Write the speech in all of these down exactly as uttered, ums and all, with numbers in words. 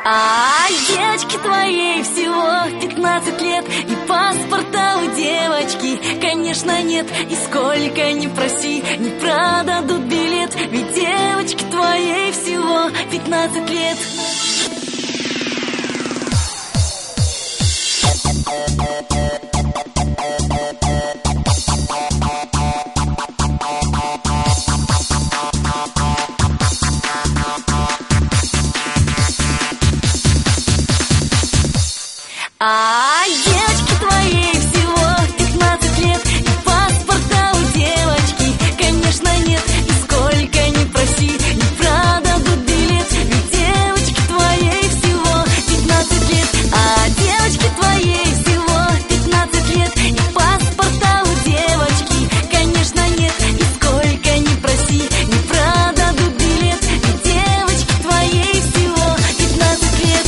А девочке твоей всего пятнадцать лет, и паспорта у девочки, конечно, нет. И сколько ни проси, не продадут билет, ведь девочке твоей всего пятнадцать лет. А девочке твоей всего пятнадцать лет, и паспорта у девочки, конечно, нет. И сколько ни проси, не продадут билет, ведь девочке твоей всего пятнадцать лет. А девочке твоей всего пятнадцать лет, и паспорта у девочки, конечно, нет. И сколько ни проси, не продадут билет, ведь девочке твоей всего пятнадцать лет.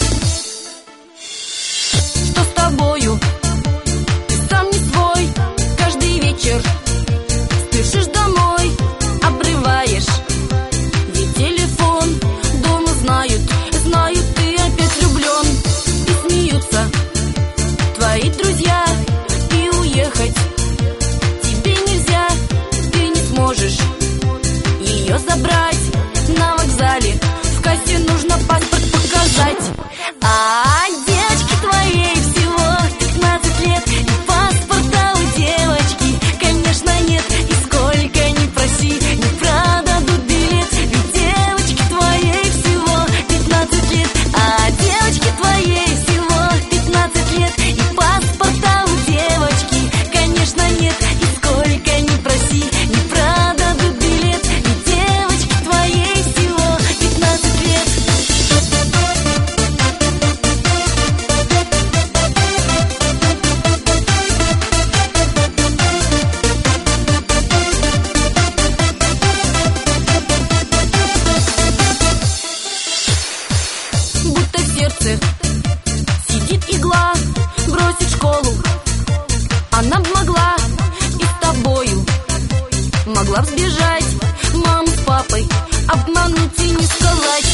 Что с тобою? Ты сам не свой. Каждый вечер спешишь домой, обрываешь ведь телефон. Дома знают, знают, ты опять влюблен. И смеются твои друзья. И уехать тебе нельзя. Ты не сможешь ее забрать. На вокзале в кассе нужно паспорт показать. А девочке твоей всего пятнадцать лет, и паспорта у девочки, конечно, нет. И сколько ни проси, не продадут билет, ведь девочке твоей всего пятнадцать лет. А девочке твоей всего пятнадцать лет, и паспорта у девочки, конечно, нет. И сколько ни проси, не продадут билет, ведь девочке твоей всего пятнадцать лет. Будто в сердце сидит игла, бросить школу она б могла, и с тобою могла б сбежать, маму с папой обмануть и не сказать.